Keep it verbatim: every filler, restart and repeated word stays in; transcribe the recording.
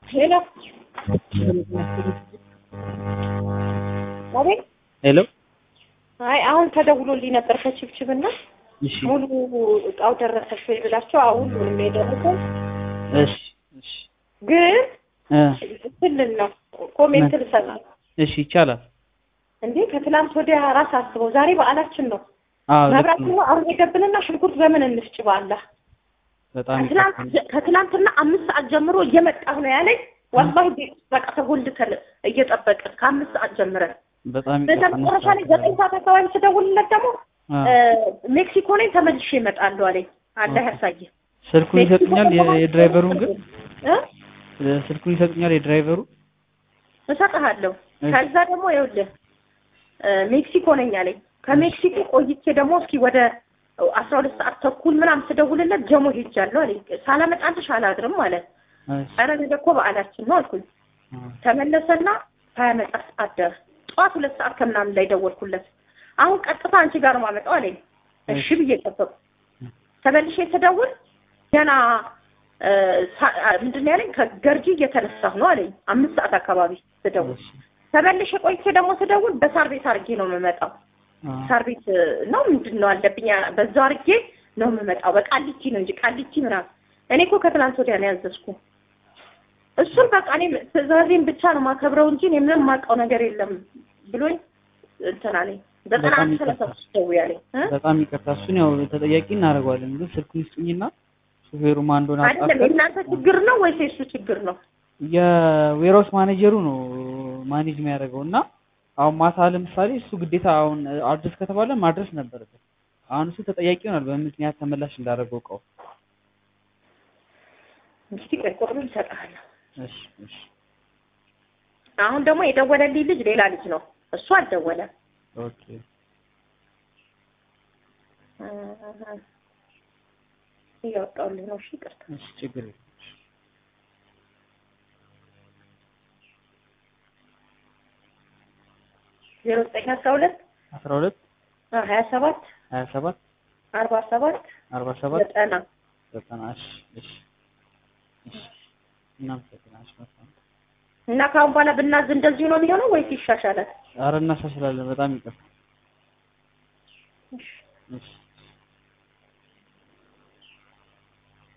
Hello. አቤት ሄሎ አይ አሁን ተደውሎልኝ ነበር ከችብችብና እሺ ሙሉ እጣው ደረሰሽ ወይ ብላችሁ አሁን ምንም የደረሰው እሺ እሺ ግን እ ትልል ነው ኮሜንት ልሰጣ እሺ ይቻላል እንዴ ከትላንት ወዲያ ራስ አስበው ዛሬ በዓላችን ነው አዎ መብራት ነው አሁን የገብልና ሽንኩርት በምን እንፍጭ ባላ በጣም ከትላንት ከትላንትና አምስት ሰዓት ጀምሮ እየመጣሁ ነው ያለኝ ወላሂ በቃ ተጎልተን እየጠበቅን ከአምስት ሰዓት ጀምረን በጣም በጣም ቆራሻ ላይ ዘጠኝ ሰዓት አካባቢ ተደውልለት ደግሞ ሜክሲኮ ላይ ተመልሼ እመጣለሁ አለኝ አላህ ያሳየ ስልኩን ይሰጥኛል የድራይቨሩን ግን እ ስልኩን ይሰጥኛል የድራይቨሩ እሰጥሃለሁ ከዛ ደግሞ ይኸውልህ ሜክሲኮ ነኝ አለኝ ከሜክሲኮ ቆይቼ ደግሞ እስኪ ወደ አስራ ሁለት ሰዓት ተኩል ምናምን ተደውልለት ጀሞ ሄጃለሁ አለኝ ሳላመጣልሽ አላድርም ማለት አረ ነገ እኮ በዓላችን ነው አልኩኝ ተመለሰና ሳያመጣ አደረ ጧት ሁለት ሰዓት ከምናምን ላይ ደወልኩለት አሁን ቀጥታ አንቺ ጋር ማመጣው አለኝ እሺ ብዬ ጠበቅኩ ተመልሼ ተደውል ገና ምንድነው ያለኝ ከገርጂ እየተነሳሁ ነው አለኝ አምስት ሰዓት አካባቢ ተደውል ተመልሼ ቆይቼ ደግሞ ተደውል በሳር ቤት አርጌ ነው የምመጣው ሳር ቤት ነው ምንድነው አለብኝ በዛው አርጌ ነው የምመጣው በቃሊቲ ነው እንጂ ቃሊቲ ምናምን እኔ እኮ ከትላንት ወዲያ ነው ያዘዝኩ እሱን በቃ እኔ ትዕዛዜን ብቻ ነው ማከብረው እንጂ እኔ ምንም ማውቀው ነገር የለም ብሎኝ እንትን አለኝ ዘጠና ሰላሳ ነው ያለኝ በጣም ይቅርታ እሱን ያው ተጠያቂ እናደርጋለን ግን ስልኩን ይስጥኝና ሹፌሩ ማን እንደሆነ አጣጣ አይደለም እናንተ ችግር ነው ወይስ እሱ ችግር ነው የዌሮስ ማኔጀሩ ነው ማኔጅ የሚያደርገውና አሁን ማታ ለምሳሌ እሱ ግዴታ አሁን አድርስ ከተባለ ማድረስ ነበረበት አሁን እሱ ተጠያቂ ይሆናል በምክንያት ተመላሽ እንዳደረገው ቀው እስቲ ቆርቆሮ ይሰጣል እሺ እሺ አሁን ደግሞ የደወለልኝ ልጅ ሌላ ልጅ ነው እሱ አልደወለም ኦኬ ይወጣልኝ ነው እሺ ቅርታ እሺ ችግር የለም ዜሮ ዘጠኝ አስራ ሁለት አስራ ሁለት ሀያ ሰባት ሀያ ሰባት አርባ ሰባት አርባ ሰባት ዘጠና ዘጠና እሺ እሺ እሺ እናመሰግናለን ማለት እና ካሁን በኋላ ብናዝ እንደዚህ ነው የሚሆነው ወይስ ይሻሻላል? ኧረ እናሻሽላለን በጣም ይቅርታ እሺ እሺ